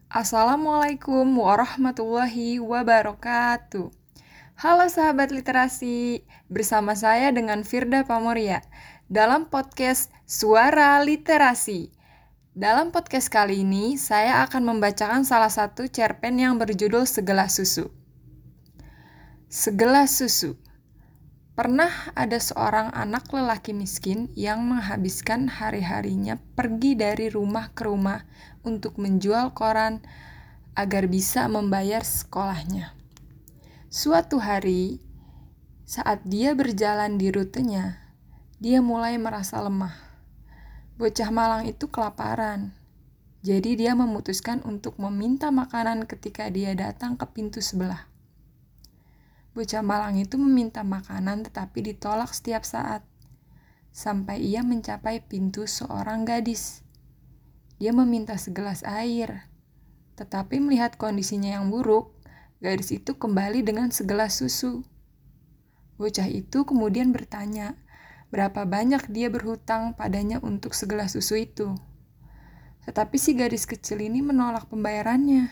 Assalamualaikum warahmatullahi wabarakatuh. Halo sahabat literasi, bersama saya dengan Firda Pamoria dalam podcast Suara Literasi. Dalam podcast kali ini, saya akan membacakan salah satu cerpen yang berjudul Segelas Susu. Segelas susu. Pernah ada seorang anak lelaki miskin yang menghabiskan hari-harinya pergi dari rumah ke rumah untuk menjual koran agar bisa membayar sekolahnya. Suatu hari, saat dia berjalan di rutenya, dia mulai merasa lemah. Bocah malang itu kelaparan, jadi dia memutuskan untuk meminta makanan ketika dia datang ke pintu sebelah. Bocah malang itu meminta makanan tetapi ditolak setiap saat, sampai ia mencapai pintu seorang gadis. Dia meminta segelas air, tetapi melihat kondisinya yang buruk, gadis itu kembali dengan segelas susu. Bocah itu kemudian bertanya, berapa banyak dia berhutang padanya untuk segelas susu itu. Tetapi si gadis kecil ini menolak pembayarannya.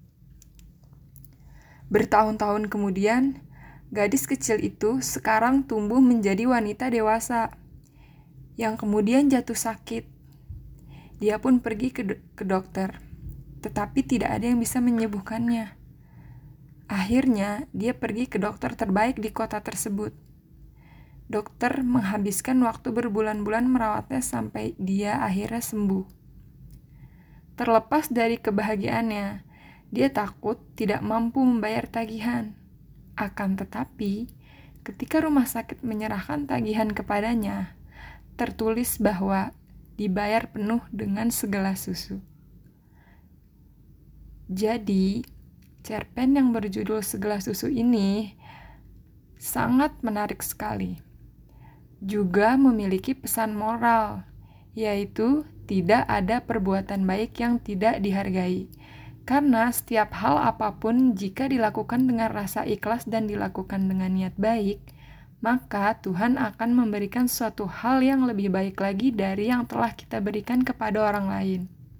Bertahun-tahun kemudian, gadis kecil itu sekarang tumbuh menjadi wanita dewasa, yang kemudian jatuh sakit. Dia pun pergi ke dokter, tetapi tidak ada yang bisa menyembuhkannya. Akhirnya, dia pergi ke dokter terbaik di kota tersebut. Dokter menghabiskan waktu berbulan-bulan merawatnya sampai dia akhirnya sembuh. Terlepas dari kebahagiaannya, dia takut tidak mampu membayar tagihan. Akan tetapi, ketika rumah sakit menyerahkan tagihan kepadanya, tertulis bahwa dibayar penuh dengan segelas susu. Jadi, cerpen yang berjudul Segelas Susu ini sangat menarik sekali. Juga memiliki pesan moral, yaitu tidak ada perbuatan baik yang tidak dihargai. Karena setiap hal apapun jika dilakukan dengan rasa ikhlas dan dilakukan dengan niat baik, maka Tuhan akan memberikan suatu hal yang lebih baik lagi dari yang telah kita berikan kepada orang lain.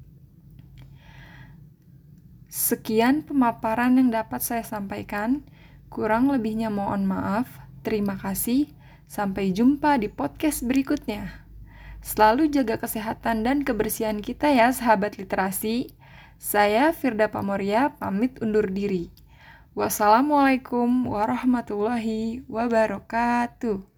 Sekian pemaparan yang dapat saya sampaikan. Kurang lebihnya mohon maaf. Terima kasih. Sampai jumpa di podcast berikutnya. Selalu jaga kesehatan dan kebersihan kita ya sahabat literasi. Saya Firda Pamoria pamit undur diri. Wassalamualaikum warahmatullahi wabarakatuh.